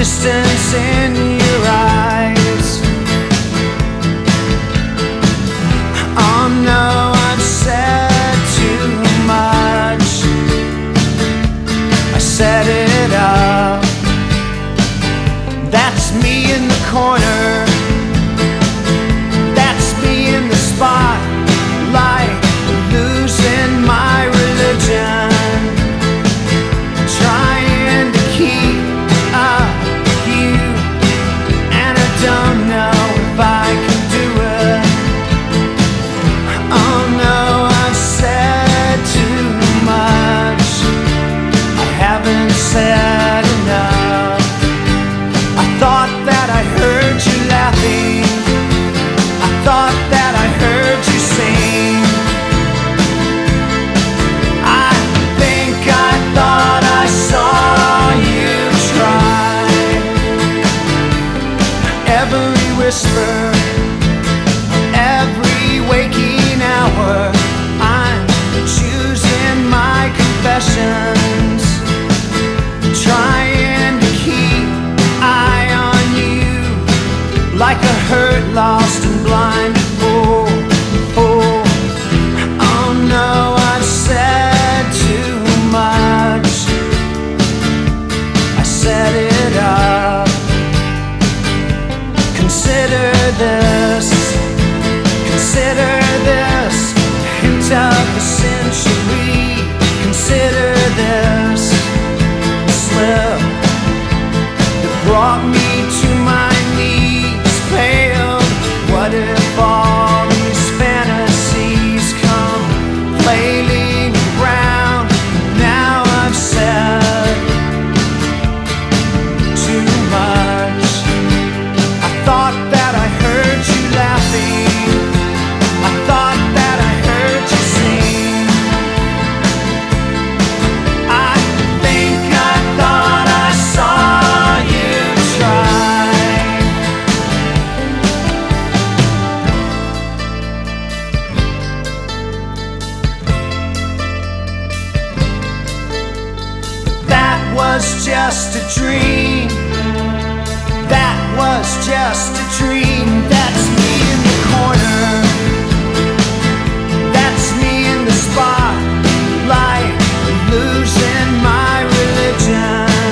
distance in your eyes. Oh no, I've said too much. I set it up. That's me in the corner. That's me in the spotlight, losing my religion, trying to keep up with you, and I don't know if I can do it. Oh no, I've said too much. I haven't said enough. I thought that I heard you laughing. I thought that I heard you sing. I think I thought I saw you try. Every whisper, every waking hour, I'm choosing my confessions, trying to keep eye on you, like a hurt, lost and blind fool. Oh no, I've said too much. I set it up. Consider this, consider this, hint of the century. Consider this slip that brought me to my knees, pale. What if all these fantasies come flailing around? Now I've said too much. I thought that I heard you laughing. I thought that I heard you sing. I think I thought I saw you try. That was just a dream. That was just a dream. That's me in the corner. That's me in the spotlight, losing my religion,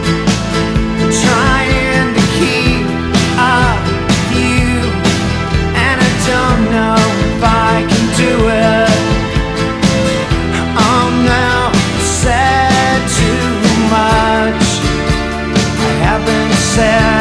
trying to keep up with you, and I don't know if I can do it. Oh no, said too much. I haven't said